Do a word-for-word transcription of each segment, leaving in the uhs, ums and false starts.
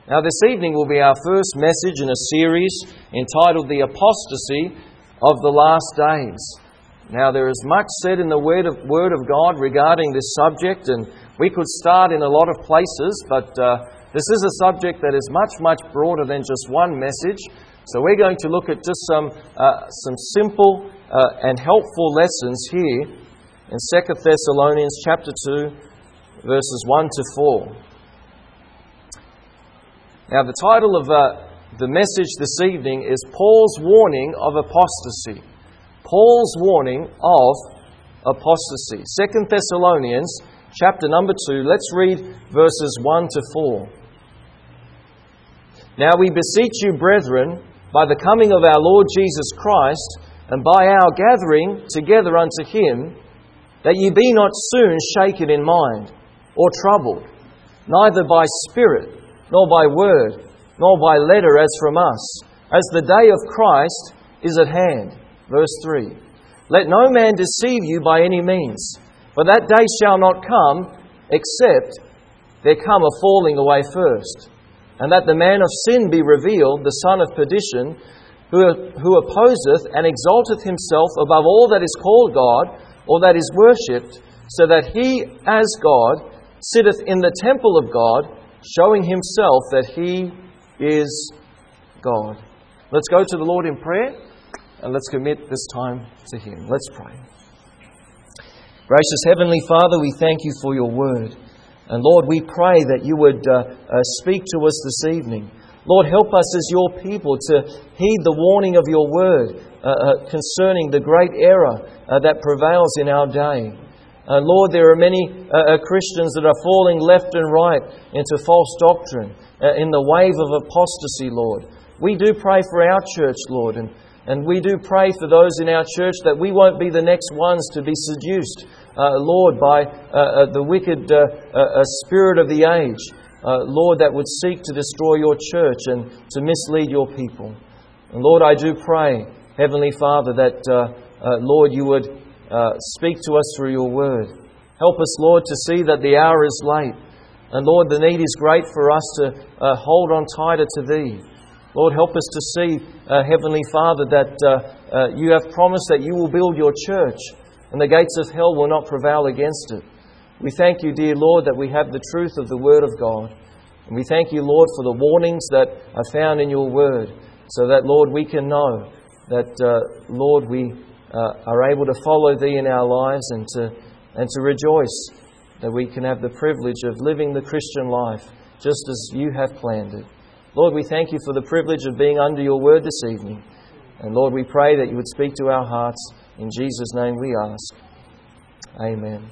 Now this evening will be our first message in a series entitled The Apostasy of the Last Days. Now there is much said in the Word of, Word of God regarding this subject, and we could start in a lot of places, but uh, this is a subject that is much, much broader than just one message. So we're going to look at just some uh, some simple uh, and helpful lessons here in Second Thessalonians chapter two, verses one to four. Now the title of uh, the message this evening is Paul's Warning of Apostasy. Paul's Warning of Apostasy. Second Thessalonians chapter number two, let's read verses one to four. Now we beseech you, brethren, by the coming of our Lord Jesus Christ, and by our gathering together unto Him, that ye be not soon shaken in mind, or troubled, neither by spirit, nor by word, nor by letter as from us, as the day of Christ is at hand. Verse three. Let no man deceive you by any means, for that day shall not come, except there come a falling away first, and that the man of sin be revealed, the son of perdition, who, who opposeth and exalteth himself above all that is called God, or that is worshipped, so that he, as God, sitteth in the temple of God, showing himself that He is God. Let's go to the Lord in prayer, and let's commit this time to Him. Let's pray. Gracious Heavenly Father, we thank You for Your Word. And Lord, we pray that You would uh, uh, speak to us this evening. Lord, help us as Your people to heed the warning of Your Word uh, uh, concerning the great error uh, that prevails in our day. Uh, Lord, there are many uh, uh, Christians that are falling left and right into false doctrine, uh, in the wave of apostasy, Lord. We do pray for our church, Lord, and, and we do pray for those in our church that we won't be the next ones to be seduced, uh, Lord, by uh, uh, the wicked uh, uh, spirit of the age, uh, Lord, that would seek to destroy Your church and to mislead Your people. And Lord, I do pray, Heavenly Father, that, uh, uh, Lord, You would Uh, speak to us through Your Word. Help us, Lord, to see that the hour is late. And Lord, the need is great for us to uh, hold on tighter to Thee. Lord, help us to see, uh, Heavenly Father, that uh, uh, You have promised that You will build Your church and the gates of hell will not prevail against it. We thank You, dear Lord, that we have the truth of the Word of God. And we thank You, Lord, for the warnings that are found in Your Word, so that, Lord, we can know that, uh, Lord, we Uh, are able to follow Thee in our lives and to and to rejoice that we can have the privilege of living the Christian life just as You have planned it. Lord, we thank You for the privilege of being under Your Word this evening. And Lord, we pray that You would speak to our hearts. In Jesus' name we ask. Amen.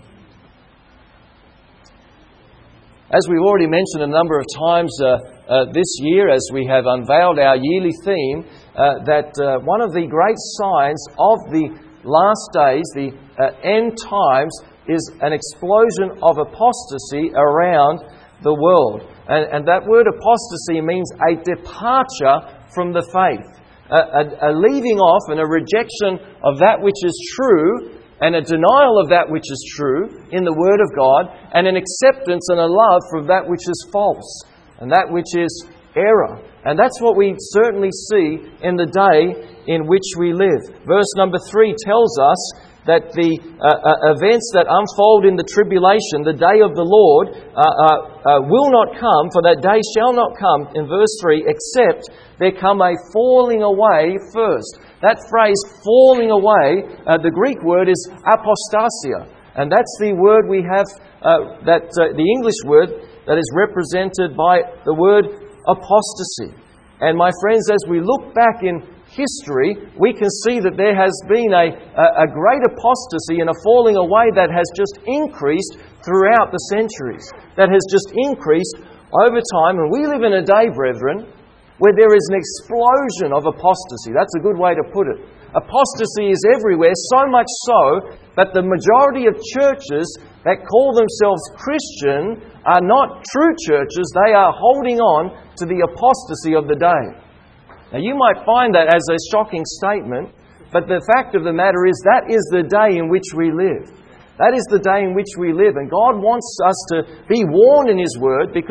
As we've already mentioned a number of times uh, uh, this year, as we have unveiled our yearly theme, uh, that uh, one of the great signs of the last days, the uh, end times, is an explosion of apostasy around the world. And, and that word apostasy means a departure from the faith, a, a, a leaving off and a rejection of that which is true, and a denial of that which is true in the Word of God, and an acceptance and a love for that which is false, and that which is error. And that's what we certainly see in the day in which we live. Verse number three tells us that the uh, uh, events that unfold in the tribulation, the day of the Lord, uh, uh, uh, will not come, for that day shall not come, in verse three, except there come a falling away first. That phrase, falling away, uh, the Greek word is apostasia. And that's the word we have, uh, that uh, the English word that is represented by the word apostasy. And my friends, as we look back in history, we can see that there has been a, a, a great apostasy and a falling away that has just increased throughout the centuries. That has just increased over time. And we live in a day, brethren, where there is an explosion of apostasy. That's a good way to put it. Apostasy is everywhere, so much so that the majority of churches that call themselves Christian are not true churches. They are holding on to the apostasy of the day. Now, you might find that as a shocking statement, but the fact of the matter is that is the day in which we live. That is the day in which we live. And God wants us to be warned in His Word, because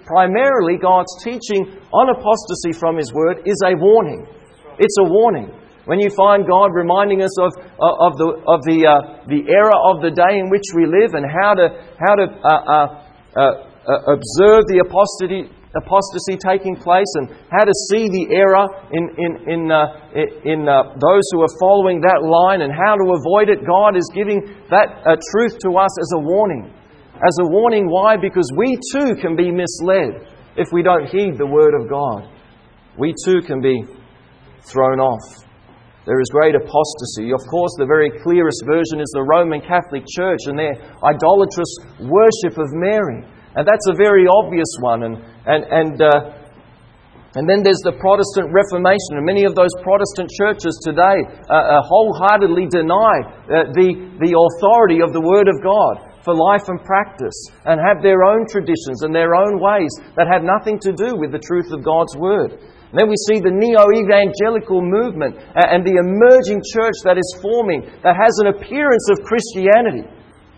primarily God's teaching on apostasy from His Word is a warning. It's a warning. When you find God reminding us of, of the of the uh, the era of the day in which we live and how to how to uh, uh, uh, uh, observe the apostasy apostasy taking place and how to see the error in in in uh, in uh, those who are following that line and how to avoid it, God is giving that uh, truth to us as a warning. As a warning, why? Because we too can be misled if we don't heed the Word of God. We too can be thrown off. There is great apostasy. Of course, the very clearest version is the Roman Catholic Church and their idolatrous worship of Mary. And that's a very obvious one. And and and uh, and then there's the Protestant Reformation. And many of those Protestant churches today uh, uh, wholeheartedly deny uh, the, the authority of the Word of God for life and practice and have their own traditions and their own ways that have nothing to do with the truth of God's Word. And then we see the neo-evangelical movement and the emerging church that is forming that has an appearance of Christianity,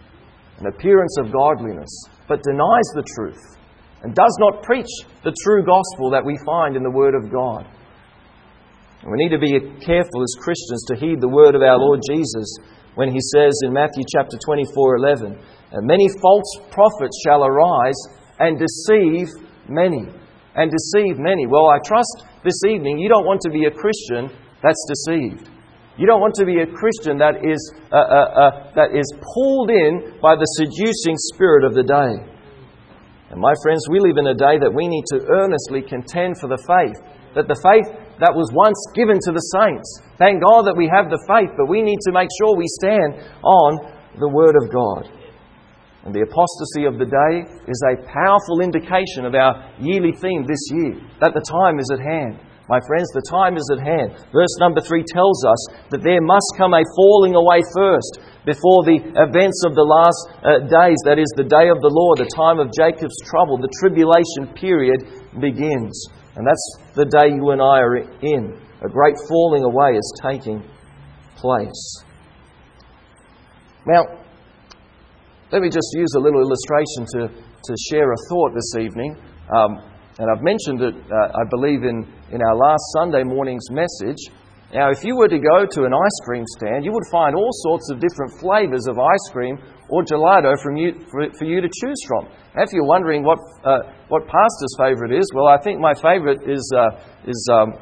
an appearance of godliness, but denies the truth and does not preach the true gospel that we find in the Word of God. And we need to be careful as Christians to heed the word of our Lord Jesus when He says in Matthew chapter twenty-four eleven, "And many false prophets shall arise and deceive many." And deceive many. Well, I trust this evening you don't want to be a Christian that's deceived. You don't want to be a Christian that is uh, uh, uh, that is pulled in by the seducing spirit of the day. And my friends, we live in a day that we need to earnestly contend for the faith. That the faith that was once given to the saints. Thank God that we have the faith, but we need to make sure we stand on the Word of God. And the apostasy of the day is a powerful indication of our yearly theme this year, that the time is at hand. My friends, the time is at hand. Verse number three tells us that there must come a falling away first before the events of the last uh, days, that is the day of the Lord, the time of Jacob's trouble, the tribulation period begins. And that's the day you and I are in. A great falling away is taking place. Now, let me just use a little illustration to, to share a thought this evening. Um, and I've mentioned it, uh, I believe, in, in our last Sunday morning's message. Now, if you were to go to an ice cream stand, you would find all sorts of different flavours of ice cream or gelato from you, for, for you to choose from. Now, if you're wondering what uh, what Pastor's favourite is, well, I think my favourite is, uh, is um,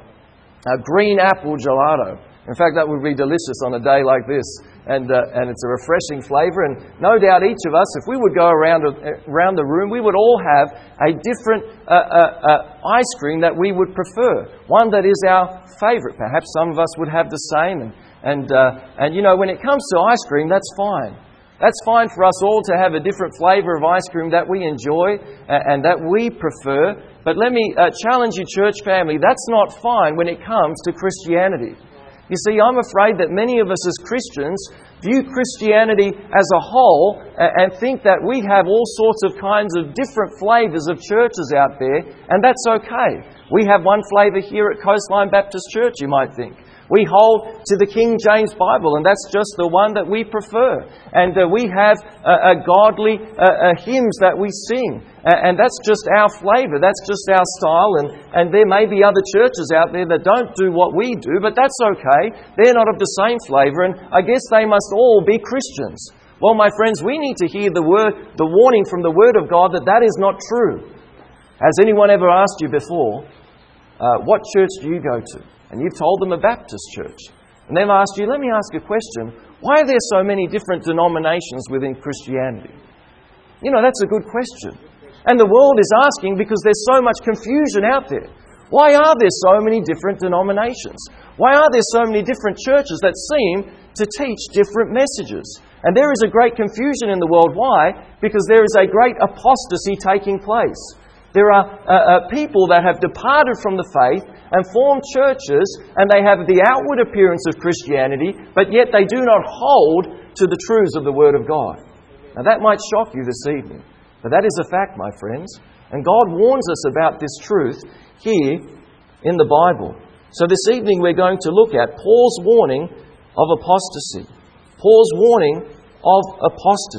a green apple gelato. In fact, that would be delicious on a day like this. And uh, and it's a refreshing flavour. And no doubt each of us, if we would go around around the room, we would all have a different uh, uh, uh, ice cream that we would prefer. One that is our favourite. Perhaps some of us would have the same. And and uh, and you know, when it comes to ice cream, that's fine. That's fine for us all to have a different flavour of ice cream that we enjoy and that we prefer. But let me uh, challenge you, church family, that's not fine when it comes to Christianity. You see, I'm afraid that many of us as Christians view Christianity as a whole and think that we have all sorts of kinds of different flavours of churches out there, and that's okay. We have one flavour here at Coastline Baptist Church, you might think. We hold to the King James Bible, and that's just the one that we prefer. And uh, we have uh, uh, godly uh, uh, hymns that we sing, uh, and that's just our flavour, that's just our style. And, and there may be other churches out there that don't do what we do, but that's okay. They're not of the same flavour, and I guess they must all be Christians. Well, my friends, we need to hear the word, the warning from the Word of God that that is not true. Has anyone ever asked you before, uh, what church do you go to? And you've told them a Baptist church. And they've asked you, let me ask a question. Why are there so many different denominations within Christianity? You know, that's a good question. And the world is asking because there's so much confusion out there. Why are there so many different denominations? Why are there so many different churches that seem to teach different messages? And there is a great confusion in the world. Why? Because there is a great apostasy taking place. There are uh, uh, people that have departed from the faith and formed churches, and they have the outward appearance of Christianity, but yet they do not hold to the truths of the Word of God. Now that might shock you this evening, but that is a fact, my friends. And God warns us about this truth here in the Bible. So this evening we're going to look at Paul's warning of apostasy. Paul's warning of apostasy.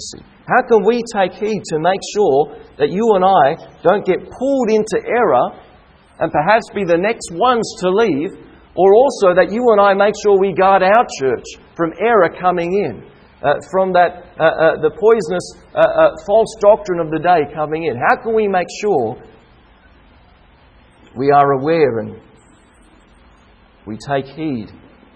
How can we take heed to make sure that you and I don't get pulled into error and perhaps be the next ones to leave, or also that you and I make sure we guard our church from error coming in, uh, from that uh, uh, the poisonous uh, uh, false doctrine of the day coming in? How can we make sure we are aware and we take heed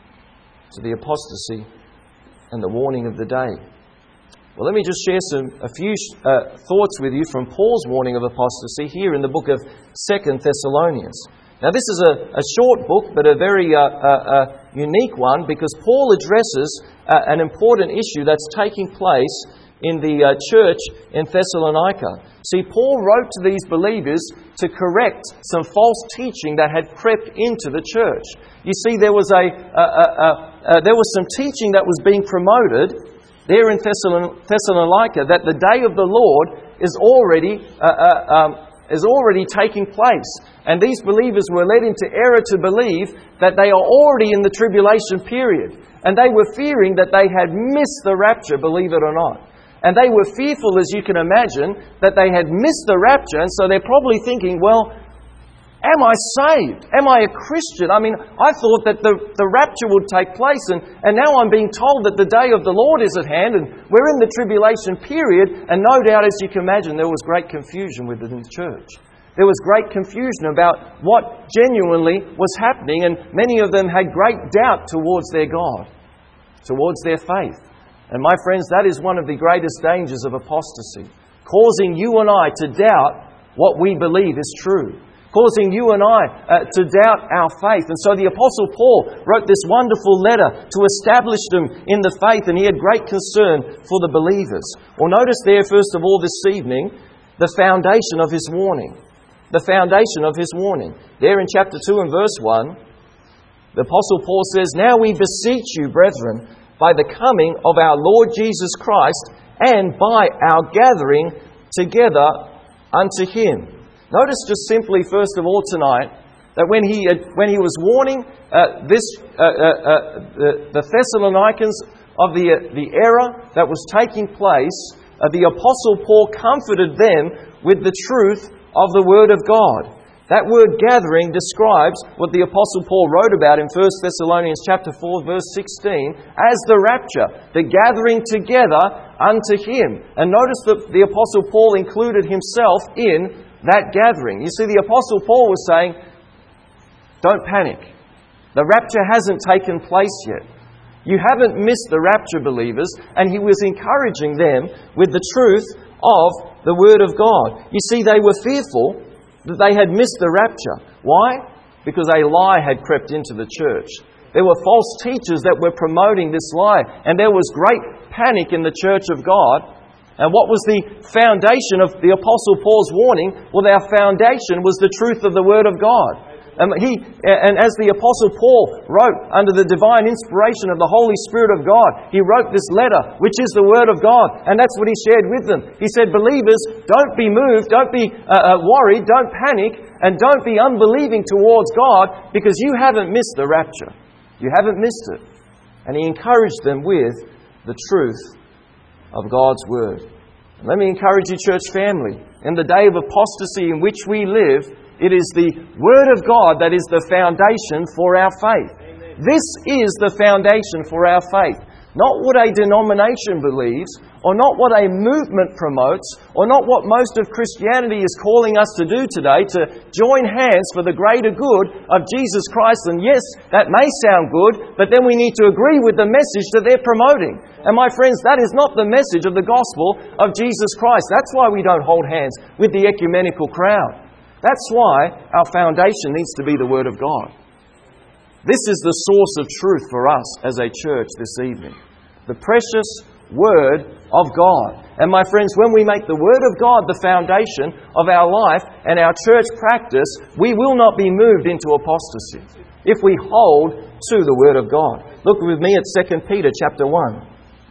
to the apostasy and the warning of the day? Well, let me just share some a few uh, thoughts with you from Paul's warning of apostasy here in the book of Second Thessalonians. Now, this is a, a short book, but a very uh, uh, uh, unique one, because Paul addresses uh, an important issue that's taking place in the uh, church in Thessalonica. See, Paul wrote to these believers to correct some false teaching that had crept into the church. You see, there was a uh, uh, uh, uh, there was some teaching that was being promoted there in Thessalonica, that the day of the Lord is already uh, uh, um, is already taking place. And these believers were led into error to believe that they are already in the tribulation period. And they were fearing that they had missed the rapture, believe it or not. And they were fearful, as you can imagine, that they had missed the rapture. And so they're probably thinking, well, am I saved? Am I a Christian? I mean, I thought that the, the rapture would take place, and, and now I'm being told that the day of the Lord is at hand, and we're in the tribulation period, and no doubt, as you can imagine, there was great confusion within the church. There was great confusion about what genuinely was happening, and many of them had great doubt towards their God, towards their faith. And my friends, that is one of the greatest dangers of apostasy, causing you and I to doubt what we believe is true, causing you and I uh, to doubt our faith. And so the Apostle Paul wrote this wonderful letter to establish them in the faith, and he had great concern for the believers. Well, notice there, first of all, this evening, the foundation of his warning. The foundation of his warning. There in chapter two and verse one, the Apostle Paul says, "Now we beseech you, brethren, by the coming of our Lord Jesus Christ, and by our gathering together unto Him." Notice just simply, first of all tonight, that when he had, when he was warning uh, this uh, uh, uh, the, the Thessalonians of the, uh, the error that was taking place, uh, the Apostle Paul comforted them with the truth of the Word of God. That word gathering describes what the Apostle Paul wrote about in First Thessalonians chapter four, verse sixteen, as the rapture, the gathering together unto Him. And notice that the Apostle Paul included himself in that gathering. You see, the Apostle Paul was saying, don't panic. The rapture hasn't taken place yet. You haven't missed the rapture, believers. And he was encouraging them with the truth of the Word of God. You see, they were fearful that they had missed the rapture. Why? Because a lie had crept into the church. There were false teachers that were promoting this lie. And there was great panic in the church of God. And what was the foundation of the Apostle Paul's warning? Well, our foundation was the truth of the Word of God. Um, he, and as the Apostle Paul wrote under the divine inspiration of the Holy Spirit of God, he wrote this letter, which is the Word of God. And that's what he shared with them. He said, believers, don't be moved, don't be uh, uh, worried, don't panic, and don't be unbelieving towards God, because you haven't missed the rapture. You haven't missed it. And he encouraged them with the truth of God's Word. And let me encourage you, church family, in the day of apostasy in which we live, it is the Word of God that is the foundation for our faith. Amen. This is the foundation for our faith. Not what a denomination believes, or not what a movement promotes, or not what most of Christianity is calling us to do today, to join hands for the greater good of Jesus Christ. And yes, that may sound good, but then we need to agree with the message that they're promoting. And my friends, that is not the message of the gospel of Jesus Christ. That's why we don't hold hands with the ecumenical crowd. That's why our foundation needs to be the Word of God. This is the source of truth for us as a church this evening. The precious Word of God. And my friends, when we make the Word of God the foundation of our life and our church practice, we will not be moved into apostasy if we hold to the Word of God. Look with me at Second Peter chapter one.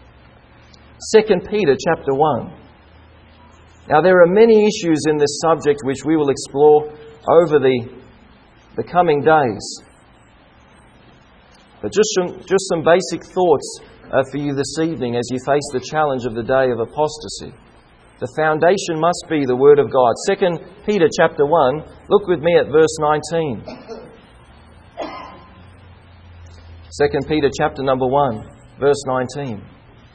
Second Peter chapter one. Now there are many issues in this subject which we will explore over the, the coming days. But just some, just some basic thoughts uh, for you this evening as you face the challenge of the day of apostasy. The foundation must be the Word of God. Second Peter chapter one, look with me at verse nineteen. Second Peter chapter number one, verse nineteen.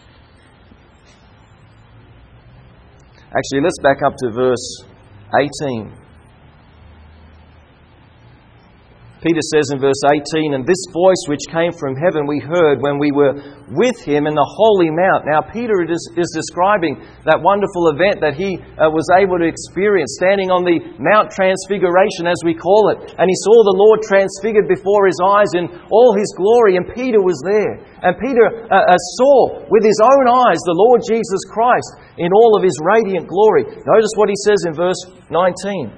Actually, let's back up to verse eighteen. Peter says in verse eighteen, "And this voice which came from heaven we heard when we were with him in the holy mount." Now Peter is, is describing that wonderful event that he uh, was able to experience, standing on the Mount Transfiguration as we call it. And he saw the Lord transfigured before his eyes in all his glory, and Peter was there. And Peter uh, uh, saw with his own eyes the Lord Jesus Christ in all of his radiant glory. Notice what he says in verse nineteen.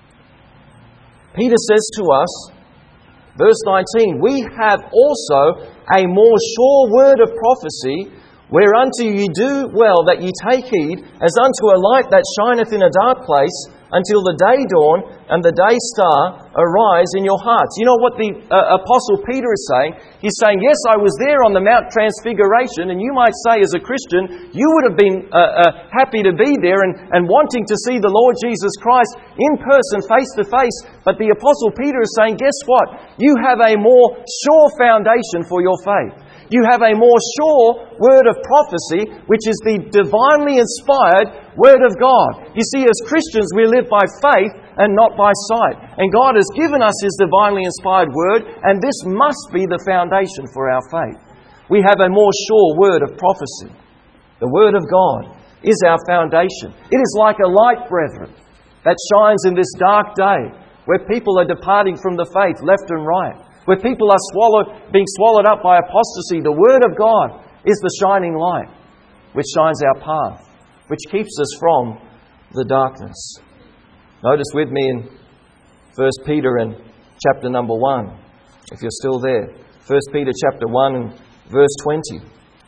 Peter says to us, verse nineteen, "We have also a more sure word of prophecy, whereunto ye do well that ye take heed, as unto a light that shineth in a dark place, until the day dawn and the day star arise in your hearts." You know what the uh, Apostle Peter is saying? He's saying, yes, I was there on the Mount Transfiguration, and you might say as a Christian, you would have been uh, uh, happy to be there and, and wanting to see the Lord Jesus Christ in person, face to face. But the Apostle Peter is saying, guess what? You have a more sure foundation for your faith. You have a more sure word of prophecy, which is the divinely inspired Word of God. You see, as Christians, we live by faith and not by sight. And God has given us His divinely inspired Word, and this must be the foundation for our faith. We have a more sure word of prophecy. The Word of God is our foundation. It is like a light, brethren, that shines in this dark day, where people are departing from the faith left and right, where people are swallowed, being swallowed up by apostasy. The Word of God is the shining light which shines our path, which keeps us from the darkness. Notice with me in First Peter and chapter number one, if you're still there. First Peter chapter one and verse twenty.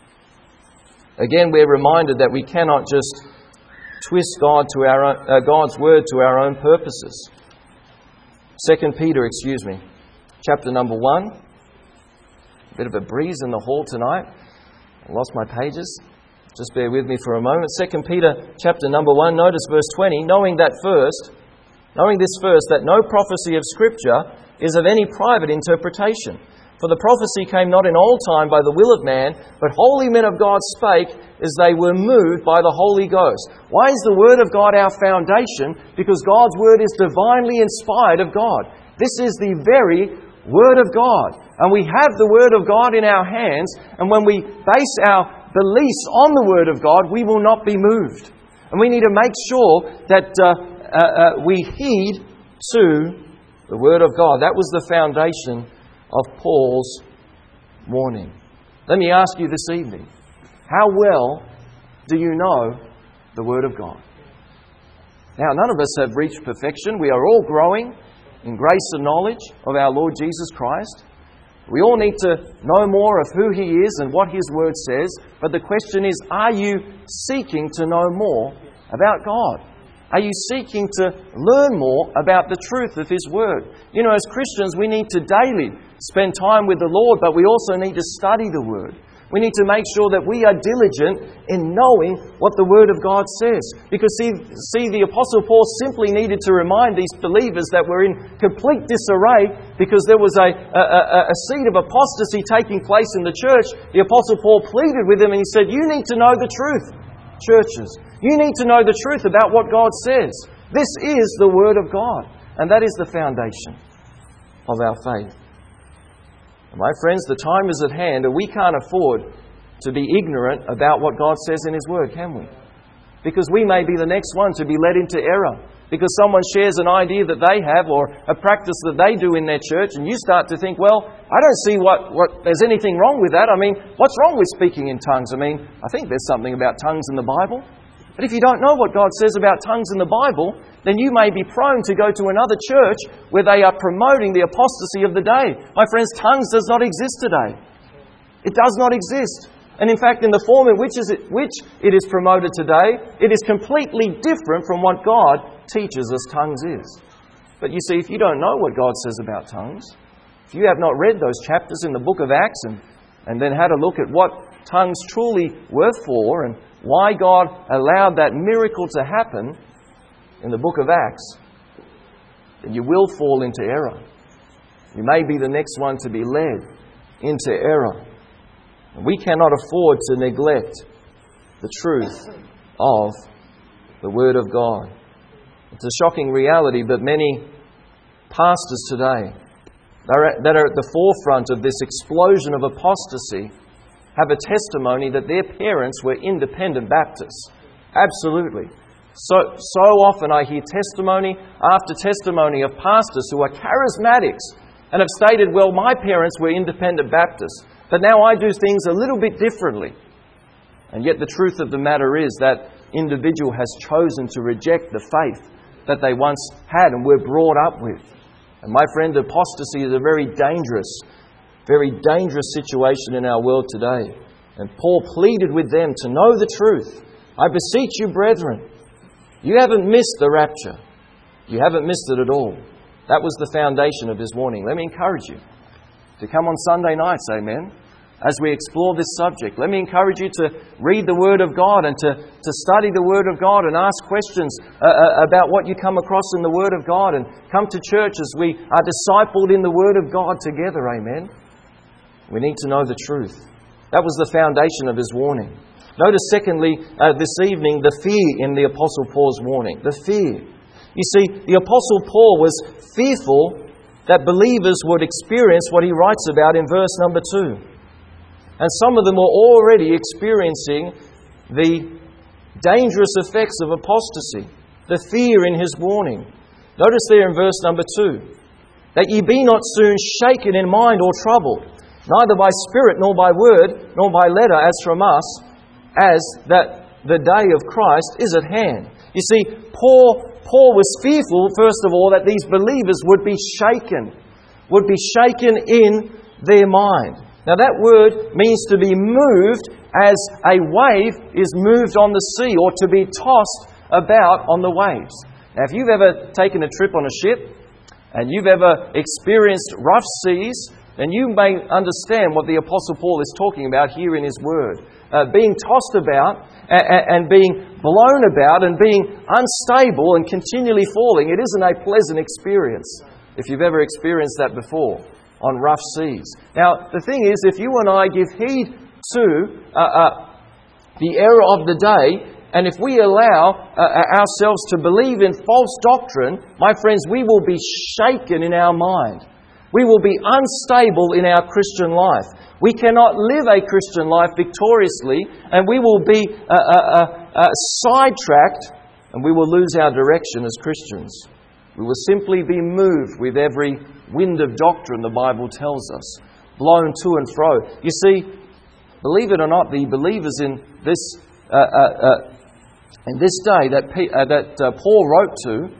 Again, we're reminded that we cannot just twist God to our own, uh, God's Word to our own purposes. Second Peter, excuse me. Chapter number one. A bit of a breeze in the hall tonight. I lost my pages. Just bear with me for a moment. Second Peter chapter number one. Notice verse twenty. Knowing that first, knowing this first, that no prophecy of Scripture is of any private interpretation. For the prophecy came not in old time by the will of man, but holy men of God spake as they were moved by the Holy Ghost. Why is the Word of God our foundation? Because God's Word is divinely inspired of God. This is the very Word of God. And we have the Word of God in our hands, and when we base our beliefs on the Word of God, we will not be moved. And we need to make sure that uh, uh, uh, we heed to the Word of God. That was the foundation of Paul's warning. Let me ask you this evening, how well do you know the Word of God? Now, none of us have reached perfection. We are all growing in grace and knowledge of our Lord Jesus Christ. We all need to know more of who He is and what His Word says. But the question is, are you seeking to know more about God? Are you seeking to learn more about the truth of His Word? You know, as Christians, we need to daily spend time with the Lord, but we also need to study the Word. We need to make sure that we are diligent in knowing what the Word of God says. Because see, see, the Apostle Paul simply needed to remind these believers that were in complete disarray because there was a, a, a seed of apostasy taking place in the church. The Apostle Paul pleaded with them and he said, you need to know the truth, churches. You need to know the truth about what God says. This is the Word of God. And that is the foundation of our faith. My friends, the time is at hand and we can't afford to be ignorant about what God says in His Word, can we? Because we may be the next one to be led into error. Because someone shares an idea that they have or a practice that they do in their church and you start to think, well, I don't see what, what there's anything wrong with that. I mean, what's wrong with speaking in tongues? I mean, I think there's something about tongues in the Bible. But if you don't know what God says about tongues in the Bible, then you may be prone to go to another church where they are promoting the apostasy of the day. My friends, tongues does not exist today. It does not exist. And in fact, in the form in which, is it, which it is promoted today, it is completely different from what God teaches us tongues is. But you see, if you don't know what God says about tongues, If you have not read those chapters in the book of Acts and, and then had a look at what tongues truly were for and why God allowed that miracle to happen in the book of Acts, then you will fall into error. You may be the next one to be led into error. And we cannot afford to neglect the truth of the Word of God. It's a shocking reality, but many pastors today that are at the forefront of this explosion of apostasy have a testimony that their parents were independent Baptists. Absolutely. So, so often I hear testimony after testimony of pastors who are charismatics and have stated, well, my parents were independent Baptists, but now I do things a little bit differently. And yet the truth of the matter is that individual has chosen to reject the faith that they once had and were brought up with. And my friend, apostasy is a very dangerous, very dangerous situation in our world today. And Paul pleaded with them to know the truth. I beseech you, brethren, you haven't missed the rapture. You haven't missed it at all. That was the foundation of his warning. Let me encourage you to come on Sunday nights, amen, as we explore this subject. Let me encourage you to read the Word of God and to, to study the Word of God and ask questions uh, about what you come across in the Word of God, and come to church as we are discipled in the Word of God together, amen. We need to know the truth. That was the foundation of his warning. Notice secondly, uh, this evening, the fear in the Apostle Paul's warning. The fear. You see, the Apostle Paul was fearful that believers would experience what he writes about in verse number two. And some of them were already experiencing the dangerous effects of apostasy. The fear in his warning. Notice there in verse number two, that ye be not soon shaken in mind or troubled, neither by spirit nor by word, nor by letter as from us, as that the day of Christ is at hand. You see, Paul, Paul was fearful, first of all, that these believers would be shaken, would be shaken in their mind. Now that word means to be moved as a wave is moved on the sea, or to be tossed about on the waves. Now if you've ever taken a trip on a ship and you've ever experienced rough seas, then you may understand what the Apostle Paul is talking about here in his word. Uh, being tossed about and, and being blown about and being unstable and continually falling. It isn't a pleasant experience, if you've ever experienced that before, on rough seas. Now, the thing is, if you and I give heed to uh, uh, the error of the day, and if we allow uh, ourselves to believe in false doctrine, my friends, we will be shaken in our mind. We will be unstable in our Christian life. We cannot live a Christian life victoriously, and we will be uh, uh, uh, sidetracked, and we will lose our direction as Christians. We will simply be moved with every wind of doctrine, the Bible tells us, blown to and fro. You see, believe it or not, the believers in this uh, uh, uh, in this day that P- uh, that uh, Paul wrote to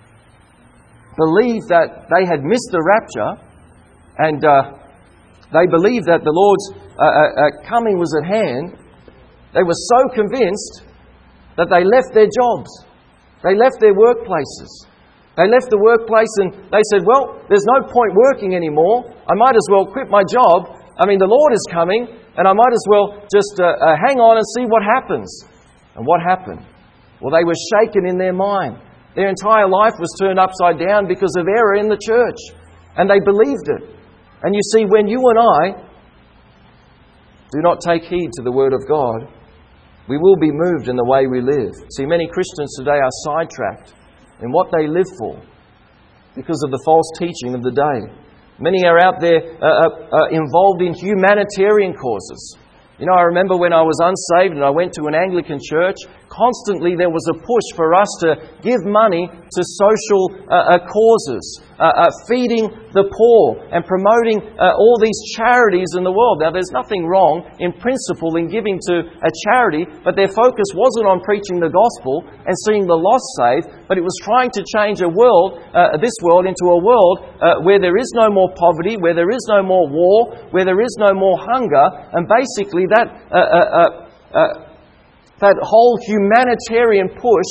believed that they had missed the rapture, and uh, they believed that the Lord's uh, uh, coming was at hand. They were so convinced that they left their jobs. They left their workplaces. They left the workplace and they said, well, there's no point working anymore. I might as well quit my job. I mean, the Lord is coming, and I might as well just uh, uh, hang on and see what happens. And what happened? Well, they were shaken in their mind. Their entire life was turned upside down because of error in the church. And they believed it. And you see, when you and I do not take heed to the Word of God, we will be moved in the way we live. See, many Christians today are sidetracked in what they live for because of the false teaching of the day. Many are out there uh, uh, involved in humanitarian causes. You know, I remember when I was unsaved and I went to an Anglican church, constantly there was a push for us to give money to social uh, uh, causes, uh, uh, feeding the poor and promoting uh, all these charities in the world. Now, there's nothing wrong in principle in giving to a charity, but their focus wasn't on preaching the gospel and seeing the lost saved, but it was trying to change a world, uh, this world, into a world uh, where there is no more poverty, where there is no more war, where there is no more hunger, and basically that uh, uh, uh, uh, that whole humanitarian push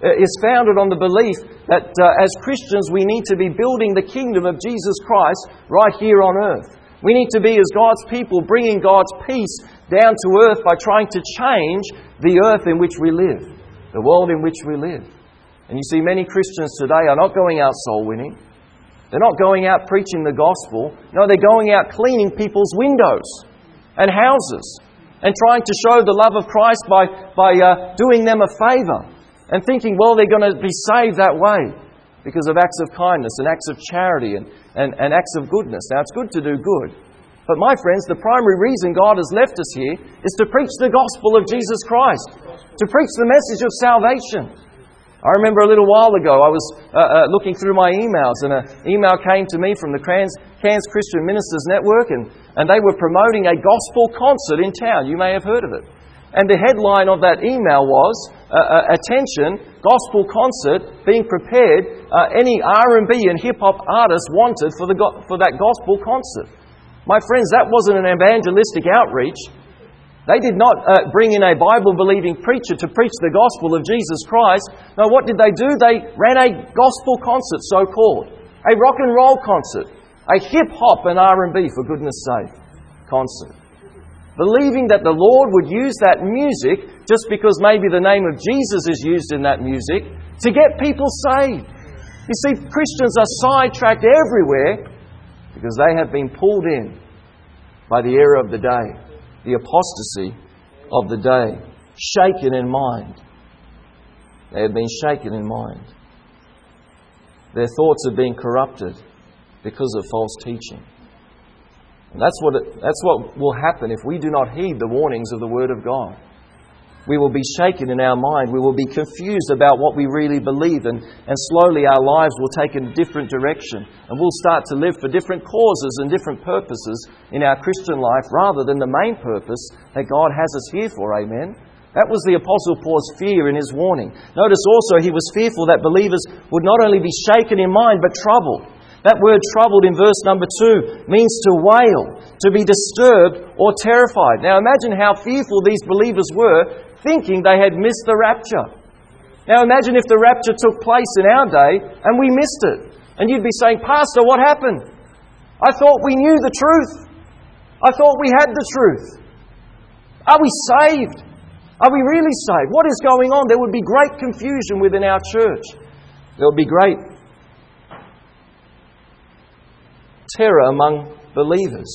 is founded on the belief that uh, as Christians we need to be building the kingdom of Jesus Christ right here on earth. We need to be, as God's people, bringing God's peace down to earth by trying to change the earth in which we live, the world in which we live. And you see, many Christians today are not going out soul winning. They're not going out preaching the gospel. No, they're going out cleaning people's windows and houses and trying to show the love of Christ by, by uh, doing them a favour and thinking, well, they're going to be saved that way because of acts of kindness and acts of charity and, and, and acts of goodness. Now, it's good to do good. But my friends, the primary reason God has left us here is to preach the gospel of Jesus Christ, to preach the message of salvation. I remember a little while ago, I was uh, uh, looking through my emails and an email came to me from the Cairns, Cairns Christian Ministers Network and, and they were promoting a gospel concert in town. You may have heard of it. And the headline of that email was, uh, uh, attention, gospel concert being prepared, uh, any R and B and hip-hop artists wanted for, the go- for that gospel concert. My friends, that wasn't an evangelistic outreach. They did not uh, bring in a Bible-believing preacher to preach the gospel of Jesus Christ. No, what did they do? They ran a gospel concert, so-called. A rock and roll concert. A hip-hop and R and B, for goodness sake, concert. Believing that the Lord would use that music, just because maybe the name of Jesus is used in that music, to get people saved. You see, Christians are sidetracked everywhere because they have been pulled in by the error of the day, the apostasy of the day, shaken in mind. They have been shaken in mind. Their thoughts have been corrupted because of false teaching. And that's what it, that's what will happen if we do not heed the warnings of the Word of God. We will be shaken in our mind. We will be confused about what we really believe. And, and slowly our lives will take a different direction. And we'll start to live for different causes and different purposes in our Christian life rather than the main purpose that God has us here for. Amen? That was the Apostle Paul's fear in his warning. Notice also he was fearful that believers would not only be shaken in mind but troubled. That word troubled in verse number two means to wail, to be disturbed or terrified. Now imagine how fearful these believers were, thinking they had missed the rapture. Now imagine if the rapture took place in our day and we missed it. And you'd be saying, Pastor, what happened? I thought we knew the truth. I thought we had the truth. Are we saved? Are we really saved? What is going on? There would be great confusion within our church. There would be great terror among believers.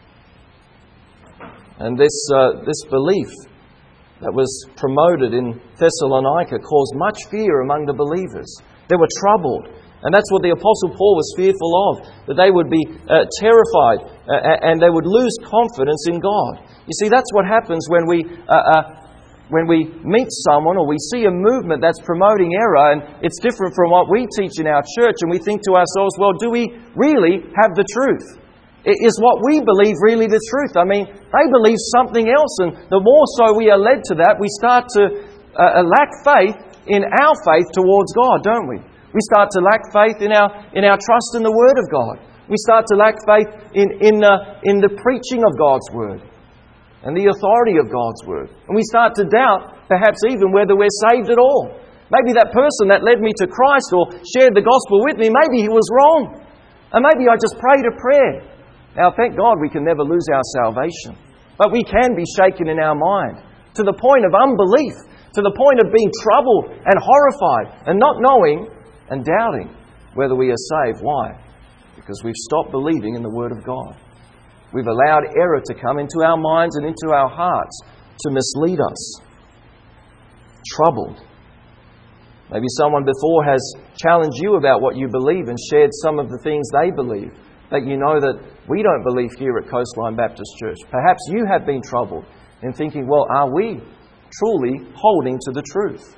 And this uh, this belief that was promoted in Thessalonica caused much fear among the believers. They were troubled. And that's what the Apostle Paul was fearful of, that they would be uh, terrified uh, and they would lose confidence in God. You see, that's what happens when we uh, uh, when we meet someone or we see a movement that's promoting error and it's different from what we teach in our church, and we think to ourselves, well, do we really have the truth? Is what we believe really the truth? I mean, they believe something else, and the more so we are led to that, we start to uh, lack faith in our faith towards God, don't we? We start to lack faith in our in our trust in the Word of God. We start to lack faith in in uh, in the preaching of God's Word and the authority of God's Word. And we start to doubt, perhaps even whether we're saved at all. Maybe that person that led me to Christ or shared the gospel with me, maybe he was wrong. And maybe I just prayed a prayer. Now, thank God we can never lose our salvation. But we can be shaken in our mind to the point of unbelief, to the point of being troubled and horrified and not knowing and doubting whether we are saved. Why? Because we've stopped believing in the Word of God. We've allowed error to come into our minds and into our hearts to mislead us. Troubled. Maybe someone before has challenged you about what you believe and shared some of the things they believe that you know that we don't believe here at Coastline Baptist Church. Perhaps you have been troubled in thinking, well, are we truly holding to the truth?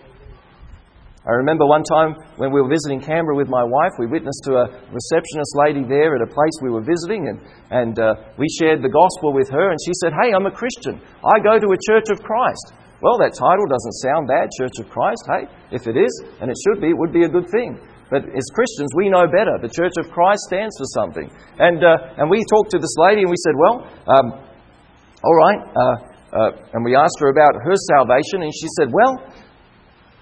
I remember one time when we were visiting Canberra with my wife, we witnessed to a receptionist lady there at a place we were visiting, and, and uh, we shared the gospel with her, and she said, hey, I'm a Christian. I go to a Church of Christ. Well, that title doesn't sound bad, Church of Christ. Hey, if it is, and it should be, it would be a good thing. But as Christians, we know better. The Church of Christ stands for something. And uh, and we talked to this lady and we said, well, um, all right. Uh, uh, and we asked her about her salvation, and she said, well,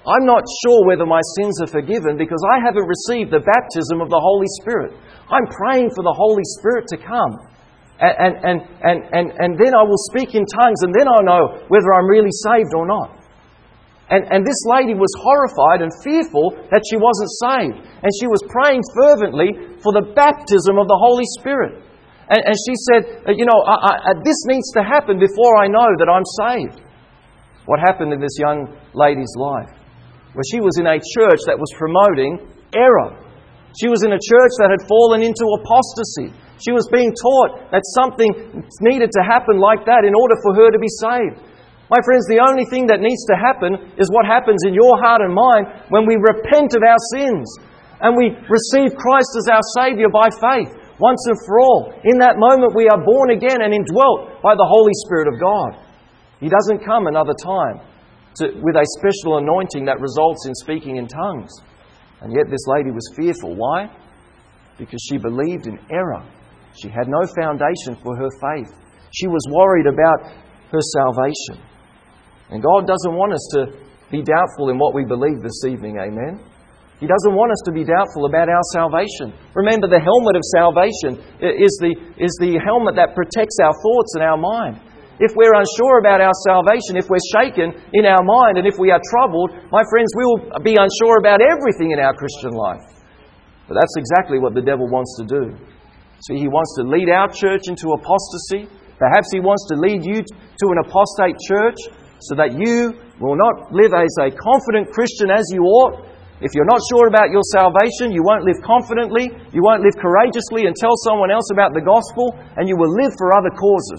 I'm not sure whether my sins are forgiven because I haven't received the baptism of the Holy Spirit. I'm praying for the Holy Spirit to come. And, and, and, and, and then I will speak in tongues, and then I'll know whether I'm really saved or not. And, and this lady was horrified and fearful that she wasn't saved. And she was praying fervently for the baptism of the Holy Spirit. And, and she said, you know, I, I, this needs to happen before I know that I'm saved. What happened in this young lady's life? Well, she was in a church that was promoting error. She was in a church that had fallen into apostasy. She was being taught that something needed to happen like that in order for her to be saved. My friends, the only thing that needs to happen is what happens in your heart and mind when we repent of our sins and we receive Christ as our Saviour by faith, once and for all. In that moment we are born again and indwelt by the Holy Spirit of God. He doesn't come another time to, with a special anointing that results in speaking in tongues. And yet this lady was fearful. Why? Because she believed in error. She had no foundation for her faith. She was worried about her salvation. And God doesn't want us to be doubtful in what we believe this evening, amen? He doesn't want us to be doubtful about our salvation. Remember, the helmet of salvation is the, is the helmet that protects our thoughts and our mind. If we're unsure about our salvation, if we're shaken in our mind, and if we are troubled, my friends, we will be unsure about everything in our Christian life. But that's exactly what the devil wants to do. See, he wants to lead our church into apostasy. Perhaps he wants to lead you to an apostate church so that you will not live as a confident Christian as you ought. If you're not sure about your salvation, you won't live confidently, you won't live courageously and tell someone else about the gospel, and you will live for other causes.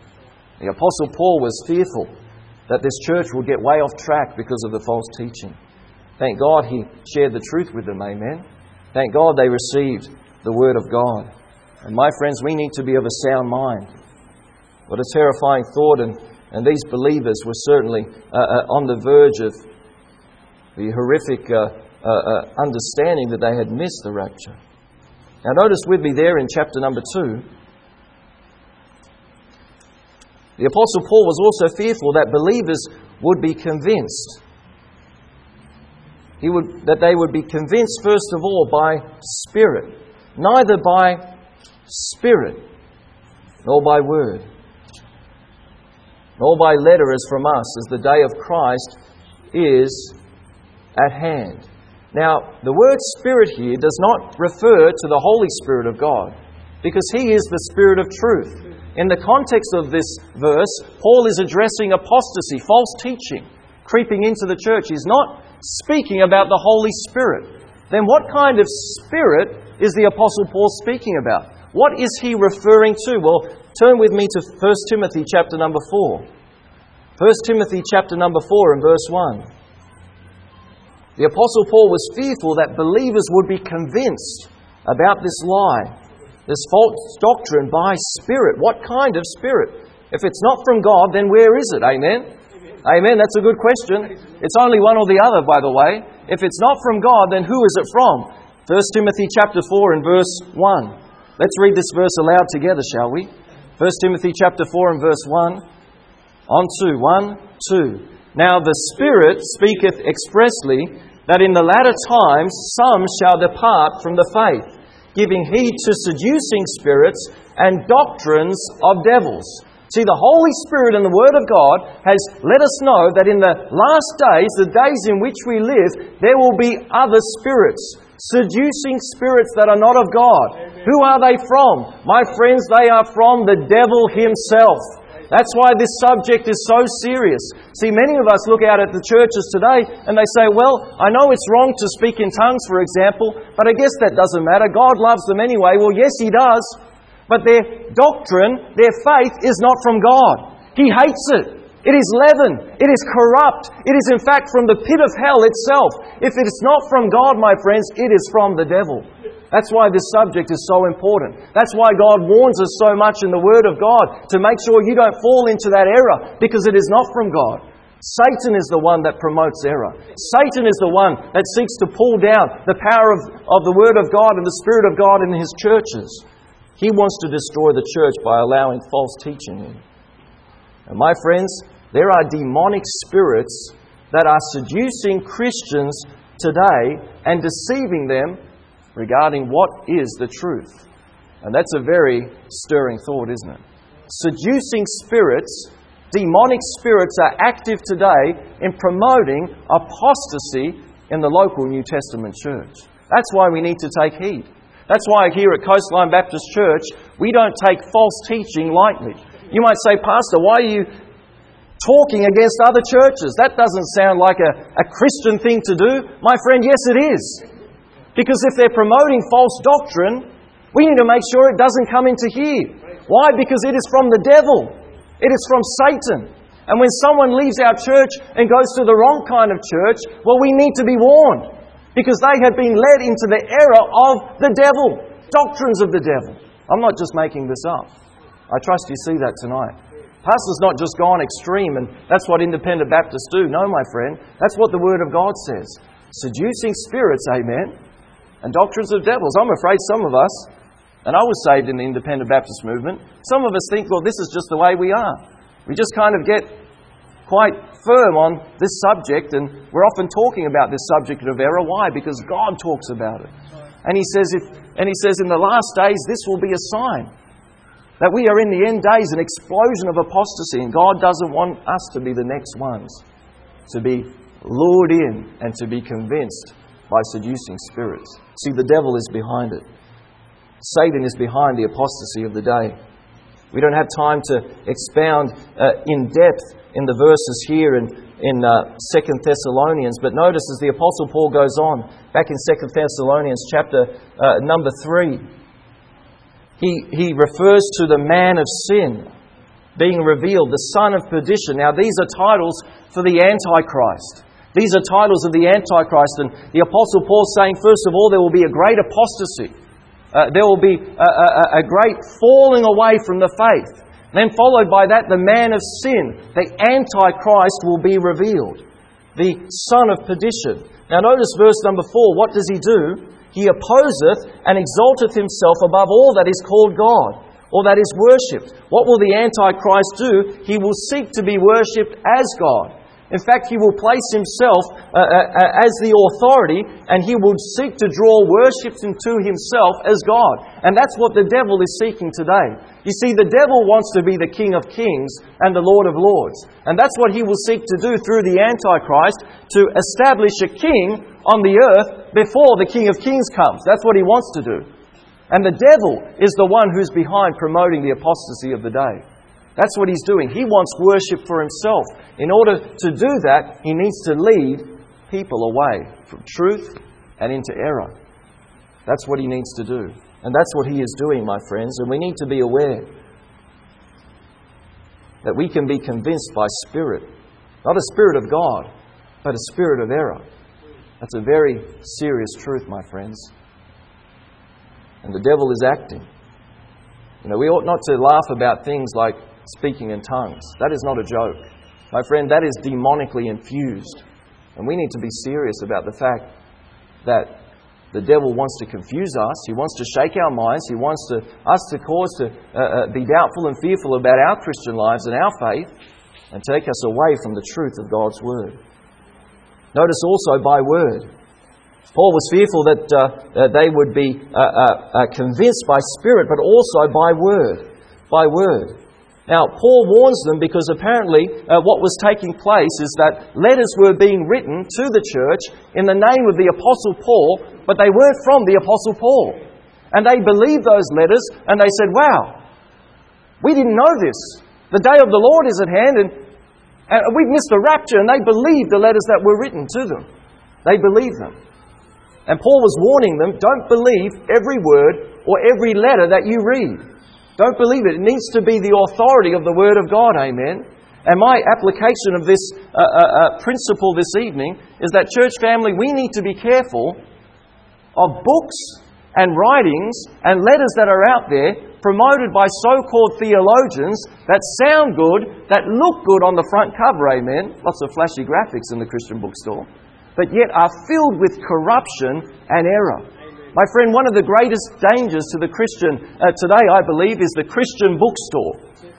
The Apostle Paul was fearful that this church will get way off track because of the false teaching. Thank God he shared the truth with them, amen. Thank God they received the Word of God. And my friends, we need to be of a sound mind. What a terrifying thought, and, and these believers were certainly uh, uh, on the verge of the horrific uh, uh, uh, understanding that they had missed the rapture. Now notice with me there in chapter number two, the Apostle Paul was also fearful that believers would be convinced. He would, that they would be convinced, first of all, by Spirit. Neither by Spirit, nor by word, nor by letter as from us, as the day of Christ is at hand. Now, the word Spirit here does not refer to the Holy Spirit of God, because He is the Spirit of truth. In the context of this verse, Paul is addressing apostasy, false teaching, creeping into the church. He's not speaking about the Holy Spirit. Then what kind of Spirit is the Apostle Paul speaking about? What is he referring to? Well, turn with me to First Timothy chapter number four. First Timothy chapter number four and verse one. The Apostle Paul was fearful that believers would be convinced about this lie, this false doctrine by Spirit. What kind of Spirit? If it's not from God, then where is it? Amen? Amen. That's a good question. It's only one or the other, by the way. If it's not from God, then who is it from? First Timothy chapter four and verse one. Let's read this verse aloud together, shall we? First Timothy chapter four and verse one. On two. One, two. Now the Spirit speaketh expressly that in the latter times some shall depart from the faith, giving heed to seducing spirits and doctrines of devils. See, the Holy Spirit and the Word of God has let us know that in the last days, the days in which we live, there will be other spirits, seducing spirits that are not of God. Amen. Who are they from? My friends, they are from the devil himself. That's why this subject is so serious. See, many of us look out at the churches today and they say, well, I know it's wrong to speak in tongues, for example, but I guess that doesn't matter. God loves them anyway. Well, yes, He does. But their doctrine, their faith is not from God. He hates it. It is leaven. It is corrupt. It is in fact from the pit of hell itself. If it is not from God, my friends, it is from the devil. That's why this subject is so important. That's why God warns us so much in the Word of God, to make sure you don't fall into that error, because it is not from God. Satan is the one that promotes error. Satan is the one that seeks to pull down the power of, of the Word of God and the Spirit of God in His churches. He wants to destroy the church by allowing false teaching in. And my friends, there are demonic spirits that are seducing Christians today and deceiving them regarding what is the truth. And that's a very stirring thought, isn't it? Seducing spirits, demonic spirits are active today in promoting apostasy in the local New Testament church. That's why we need to take heed. That's why here at Coastline Baptist Church, we don't take false teaching lightly. You might say, Pastor, why are you talking against other churches? That doesn't sound like a, a Christian thing to do. My friend, yes it is. Because if they're promoting false doctrine, we need to make sure it doesn't come into here. Why? Because it is from the devil. It is from Satan. And when someone leaves our church and goes to the wrong kind of church, well, we need to be warned. Because they have been led into the error of the devil. Doctrines of the devil. I'm not just making this up. I trust you see that tonight. Pastor's not just gone extreme and that's what independent Baptists do. No, my friend. That's what the Word of God says. Seducing spirits, amen, and doctrines of devils. I'm afraid some of us, and I was saved in the independent Baptist movement, some of us think, well, this is just the way we are. We just kind of get quite firm on this subject, and we're often talking about this subject of error. Why? Because God talks about it. And He says, if, and He says, in the last days, this will be a sign that we are in the end days, an explosion of apostasy, and God doesn't want us to be the next ones to be lured in and to be convinced by seducing spirits. See, the devil is behind it. Satan is behind the apostasy of the day. We don't have time to expound uh, in depth in the verses here in, in uh, Second Thessalonians, but notice as the Apostle Paul goes on, back in Second Thessalonians chapter uh, number three, he, he refers to the man of sin being revealed, the son of perdition. Now these are titles for the Antichrist. These are titles of the Antichrist, and the Apostle Paul saying, first of all, there will be a great apostasy. Uh, there will be a, a, a great falling away from the faith. Then followed by that, the man of sin, the Antichrist, will be revealed. The son of perdition. Now notice verse number four. What does he do? He opposeth and exalteth himself above all that is called God, or that is worshipped. What will the Antichrist do? He will seek to be worshipped as God. In fact, he will place himself uh, uh, as the authority, and he will seek to draw worship into himself as God. And that's what the devil is seeking today. You see, the devil wants to be the King of Kings and the Lord of Lords. And that's what he will seek to do through the Antichrist, to establish a king on the earth before the King of Kings comes. That's what he wants to do. And the devil is the one who's behind promoting the apostasy of the day. That's what he's doing. He wants worship for himself. In order to do that, he needs to lead people away from truth and into error. That's what he needs to do. And that's what he is doing, my friends. And we need to be aware that we can be convinced by spirit. Not a spirit of God, but a spirit of error. That's a very serious truth, my friends. And the devil is acting. You know, we ought not to laugh about things like speaking in tongues. That is not a joke. My friend, that is demonically infused. And we need to be serious about the fact that the devil wants to confuse us. He wants to shake our minds. He wants to, us to cause to uh, uh, be doubtful and fearful about our Christian lives and our faith, and take us away from the truth of God's Word. Notice also by word. Paul was fearful that uh, uh, they would be uh, uh, uh, convinced by spirit, but also by word. By word. Now, Paul warns them because apparently uh, what was taking place is that letters were being written to the church in the name of the Apostle Paul, but they weren't from the Apostle Paul. And they believed those letters and they said, wow, we didn't know this. The day of the Lord is at hand and, and we've missed the rapture. And they believed the letters that were written to them. They believed them. And Paul was warning them, don't believe every word or every letter that you read. Don't believe it. It needs to be the authority of the Word of God. Amen. And my application of this uh, uh, uh, principle this evening is that, church family, we need to be careful of books and writings and letters that are out there promoted by so-called theologians that sound good, that look good on the front cover. Amen. Lots of flashy graphics in the Christian bookstore. But yet are filled with corruption and error. My friend, one of the greatest dangers to the Christian uh, today, I believe, is the Christian bookstore.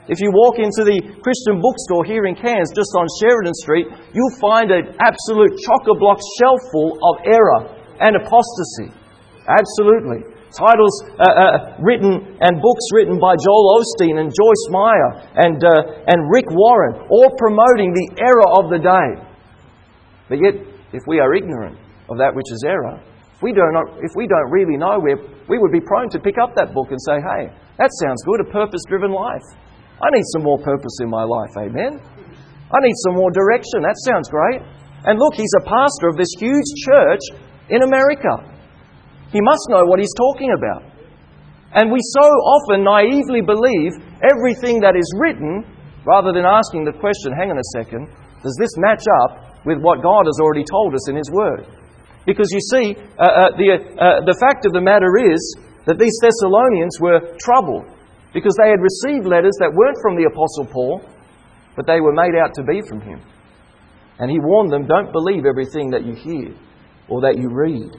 If you walk into the Christian bookstore here in Cairns, just on Sheridan Street, you'll find an absolute chock-a-block shelf full of error and apostasy. Absolutely. Titles uh, uh, written and books written by Joel Osteen and Joyce Meyer and, uh, and Rick Warren, all promoting the error of the day. But yet, if we are ignorant of that which is error, if we don't, know, if we don't really know, we we would be prone to pick up that book and say, hey, that sounds good, a purpose-driven life. I need some more purpose in my life, amen? I need some more direction, that sounds great. And look, he's a pastor of this huge church in America. He must know what he's talking about. And we so often naively believe everything that is written, rather than asking the question, hang on a second, does this match up with what God has already told us in His Word? Because you see, uh, uh, the, uh, the fact of the matter is that these Thessalonians were troubled because they had received letters that weren't from the Apostle Paul, but they were made out to be from him. And he warned them, don't believe everything that you hear or that you read.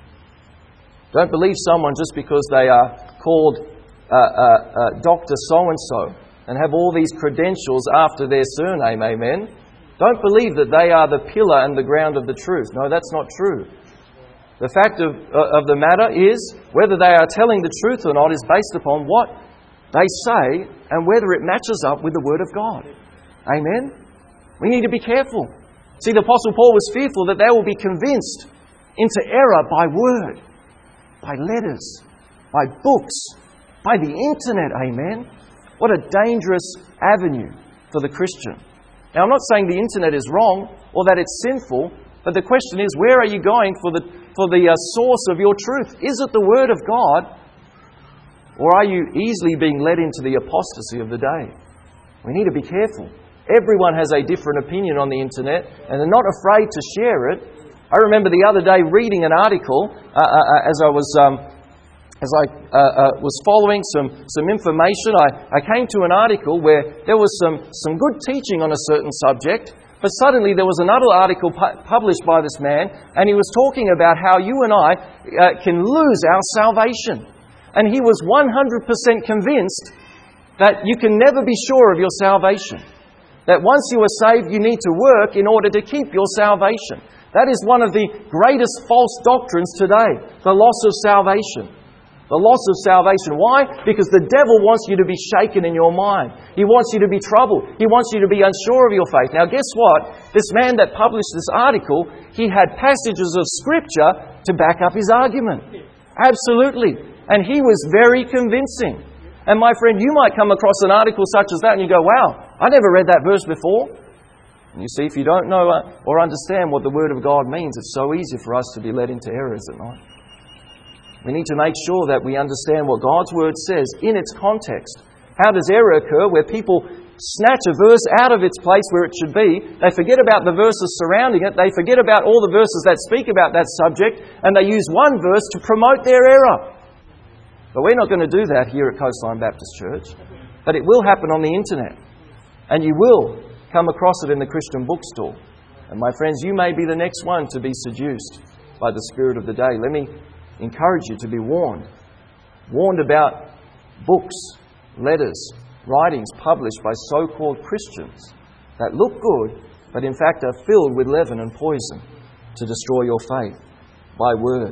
Don't believe someone just because they are called uh, uh, uh, Doctor So-and-so and have all these credentials after their surname, amen. Don't believe that they are the pillar and the ground of the truth. No, that's not true. The fact of, uh, of the matter is, whether they are telling the truth or not is based upon what they say and whether it matches up with the Word of God. Amen? We need to be careful. See, the Apostle Paul was fearful that they will be convinced into error by word, by letters, by books, by the internet, amen? What a dangerous avenue for the Christian. Now, I'm not saying the internet is wrong or that it's sinful, but the question is, where are you going for the, for the uh, source of your truth? Is it the Word of God? Or are you easily being led into the apostasy of the day? We need to be careful. Everyone has a different opinion on the internet, and they're not afraid to share it. I remember the other day reading an article uh, uh, as I was um, as I uh, uh, was following some some information. I, I came to an article where there was some some good teaching on a certain subject, but suddenly there was another article pu- published by this man, and he was talking about how you and I uh, can lose our salvation. And he was one hundred percent convinced that you can never be sure of your salvation. That once you are saved, you need to work in order to keep your salvation. That is one of the greatest false doctrines today, the loss of salvation. The loss of salvation. Why? Because the devil wants you to be shaken in your mind. He wants you to be troubled. He wants you to be unsure of your faith. Now guess what? This man that published this article, he had passages of Scripture to back up his argument. Absolutely. And he was very convincing. And my friend, you might come across an article such as that and you go, wow, I never read that verse before. And you see, if you don't know or understand what the Word of God means, it's so easy for us to be led into error, is it not? We need to make sure that we understand what God's Word says in its context. How does error occur where people snatch a verse out of its place where it should be? They forget about the verses surrounding it. They forget about all the verses that speak about that subject, and they use one verse to promote their error. But we're not going to do that here at Coastline Baptist Church. But it will happen on the internet. And you will come across it in the Christian bookstore. And my friends, you may be the next one to be seduced by the spirit of the day. Let me encourage you to be warned. Warned about books, letters, writings published by so-called Christians that look good, but in fact are filled with leaven and poison to destroy your faith by word.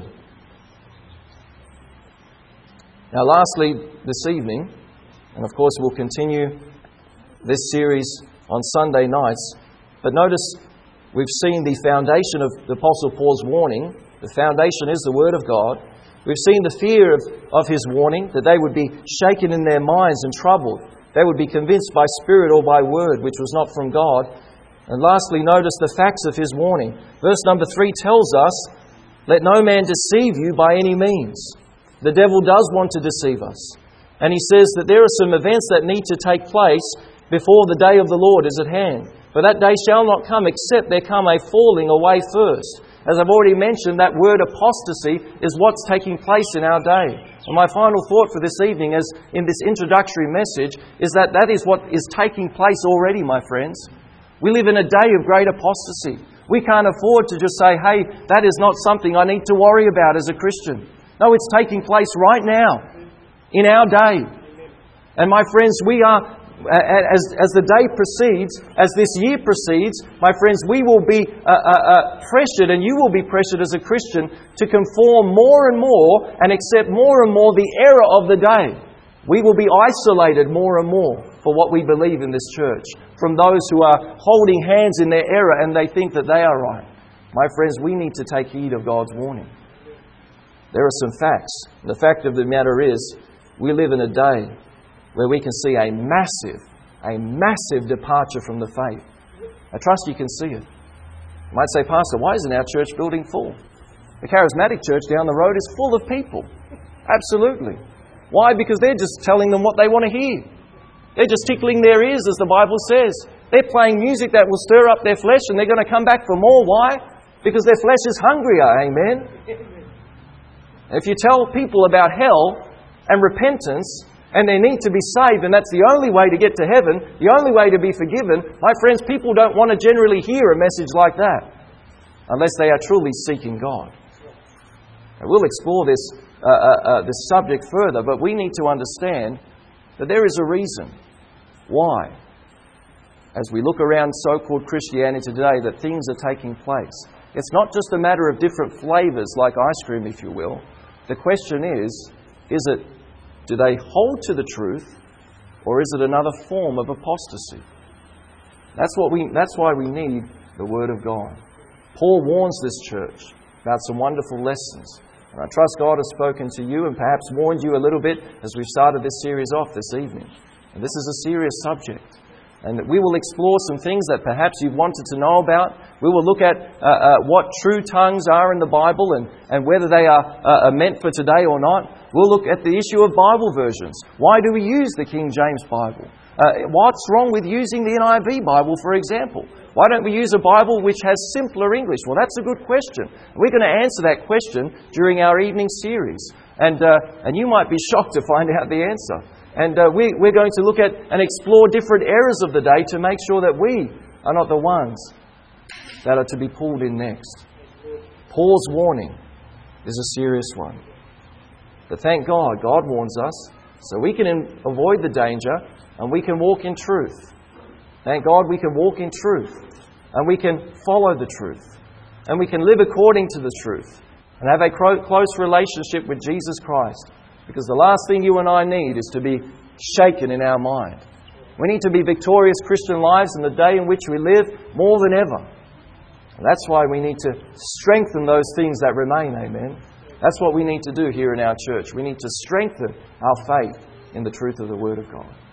Now lastly, this evening, and of course we'll continue this series on Sunday nights, but notice we've seen the foundation of the Apostle Paul's warning. The foundation is the Word of God. We've seen the fear of, of his warning, that they would be shaken in their minds and troubled. They would be convinced by spirit or by word, which was not from God. And lastly, notice the facts of his warning. Verse number three tells us, let no man deceive you by any means. The devil does want to deceive us. And he says that there are some events that need to take place before the day of the Lord is at hand. For that day shall not come except there come a falling away first. As I've already mentioned, that word apostasy is what's taking place in our day. And my final thought for this evening, as in this introductory message, is that that is what is taking place already, my friends. We live in a day of great apostasy. We can't afford to just say, hey, that is not something I need to worry about as a Christian. No, it's taking place right now, in our day. And my friends, we are As, as the day proceeds, as this year proceeds, my friends, we will be uh, uh, uh, pressured, and you will be pressured as a Christian to conform more and more and accept more and more the error of the day. We will be isolated more and more for what we believe in this church from those who are holding hands in their error and they think that they are right. My friends, we need to take heed of God's warning. There are some facts. The fact of the matter is, we live in a day where we can see a massive, a massive departure from the faith. I trust you can see it. You might say, Pastor, why isn't our church building full? The charismatic church down the road is full of people. Absolutely. Why? Because they're just telling them what they want to hear. They're just tickling their ears, as the Bible says. They're playing music that will stir up their flesh, and they're going to come back for more. Why? Because their flesh is hungrier. Amen? If you tell people about hell and repentance, and they need to be saved, and that's the only way to get to heaven, the only way to be forgiven, my friends, people don't want to generally hear a message like that unless they are truly seeking God. And we'll explore this, uh, uh, uh, this subject further, but we need to understand that there is a reason why, as we look around so-called Christianity today, that things are taking place. It's not just a matter of different flavours like ice cream, if you will. The question is, is it do they hold to the truth, or is it another form of apostasy? That's what we. That's why we need the Word of God. Paul warns this church about some wonderful lessons. And I trust God has spoken to you and perhaps warned you a little bit as we've started this series off this evening. And this is a serious subject. And we will explore some things that perhaps you've wanted to know about. We will look at uh, uh, what true tongues are in the Bible and, and whether they are, uh, are meant for today or not. We'll look at the issue of Bible versions. Why do we use the King James Bible? Uh, what's wrong with using the N I V Bible, for example? Why don't we use a Bible which has simpler English? Well, that's a good question. We're going to answer that question during our evening series. And, uh, and you might be shocked to find out the answer. And uh, we, we're going to look at and explore different errors of the day to make sure that we are not the ones that are to be pulled in next. Paul's warning is a serious one. But thank God, God warns us so we can in, avoid the danger and we can walk in truth. Thank God we can walk in truth and we can follow the truth and we can live according to the truth and have a close relationship with Jesus Christ. Because the last thing you and I need is to be shaken in our mind. We need to be victorious Christian lives in the day in which we live more than ever. And that's why we need to strengthen those things that remain, amen. That's what we need to do here in our church. We need to strengthen our faith in the truth of the Word of God.